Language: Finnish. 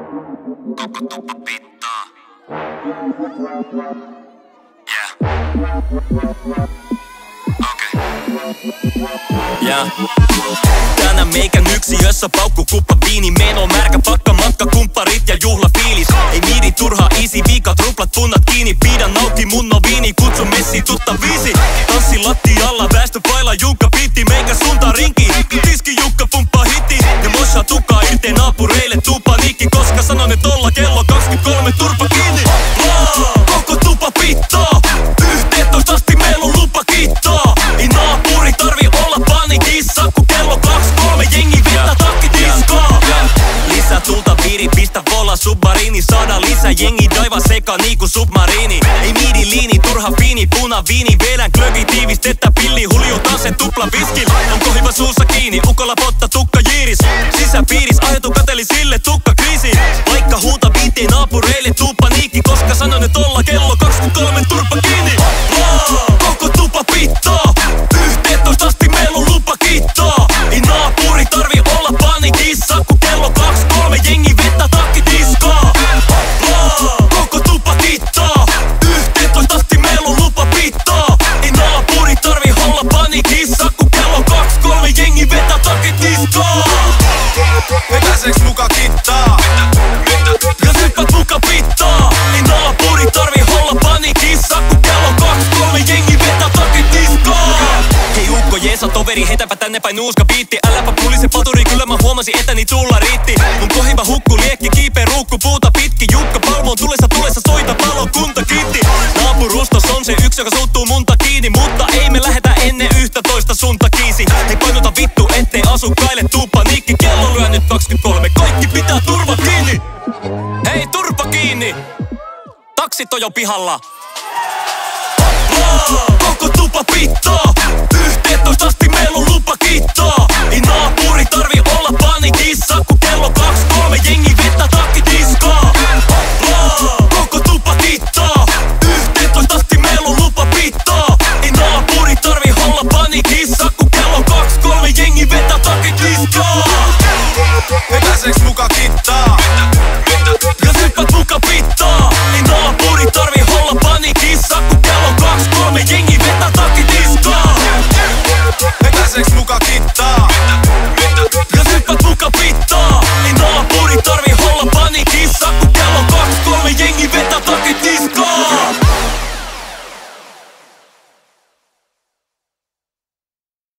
Koko tuppa pittaa. Tänään meikän yksiössä paukku kuppa viini. Meno märkä pakka matka kumpparit ja juhlafiilis. Ei miidi turhaa easy viikat ruplat punnat kiinni. Pidä nauti mun on viini kutsu messi tuttaviisi. Tanssi lattialla väestö paila junkka pitti. Meikä suuntaan rinki tiski jukka pumppaa hitti. Ja moshaa tukkaa irteen naapureille tuu paniikki. Koska sanon et olla kello 23 turpa kiinni. Koko tupa pittaa. 11 asti meillä on lupa kittaa. Ei naapuri tarvi olla panikissa. Kun kello 23 jengi vetää takki diskaa. Lisää tulta viiri pistä vola submariini. Saada lisää jengi daiva seka niinku submariini. Ei miidi liini turha fiini puna viini. Vedän glögi tiivistettä pilli huljutaan sen tupla viskil. Onko hyvä suussa kiinni ukolla potta tukka jiiris. Sisäpiiris aiheutu kateli sille tukka kriisi. Vaikka huuta viitiin naapureille tuu paniikki. Koska sanon et olla kello 23 turpa kiinni. Koko tupa pittaa. 11 asti meillä on lupa kittaa. Ei naapuri tarvi olla panikissa. Kun kello 23 jengi vetää takki diskaa. Koko tupa kittaa. 11 asti meillä on lupa pittaa. Ei naapuri tarvi olla panikissa. Kun kello 23 jengi vetää takki diskaa. Vetäseks muka kittaa? Jos hyppät muka pittaa. Ei naapuri tarvi olla panikissa. Kun kello 23 jengi vetää takki diskaa. Hei ukko jeesa toveri heitäpä tänne päin nuuska biitti. Äläpä pulise paturi kyllä mä huomasin etäni tulla riitti. Mun kohiva hukku liekki kiipee ruukku puuta pitki. Jukka palmoon tulessa soita palokunta kiitti. Naapurustos on se yksi joka suuttuu munta kiinni. Mutta ei me lähetä ennen 11 sunta kiisi. Ei painota vittu ettei asukkaille tuu paniikki. Kello lyö nyt 23 kaikki pitää turva kiinni. Hei turpa kiinni. Taksit on jo pihalla. Koko tupa pittaa. 11 asti meillä on lupa kittaa. Ei naapuri tarvi olla panikki.